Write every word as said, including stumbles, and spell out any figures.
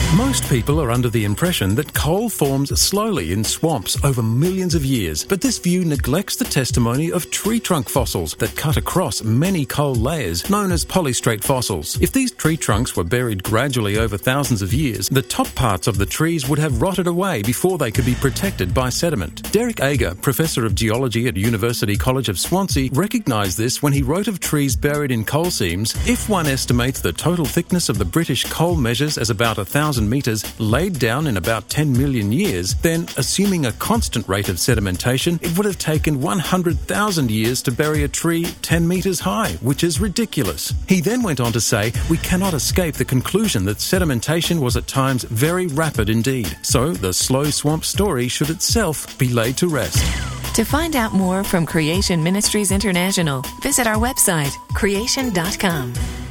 Most people are under the impression that coal forms slowly in swamps over millions of years, but this view neglects the testimony of tree trunk fossils that cut across many coal layers, known as polystrate fossils. If these tree trunks were buried gradually over thousands of years, the top parts of the trees would have rotted away before they could be protected by sediment. Derek Ager, Professor of Geology at University College of Swansea, recognised this when he wrote of trees buried in coal seams. If one estimates the total thickness of the British coal measures as about a thousand metres laid down in about ten million years, then, assuming a constant rate of sedimentation, it would have taken one hundred thousand years to bury a tree ten metres high, which is ridiculous. He then went on to say, we cannot escape the conclusion that sedimentation was at times very rapid indeed, so the slow swamp story should itself be laid to rest. To find out more from Creation Ministries International, visit our website, creation dot com.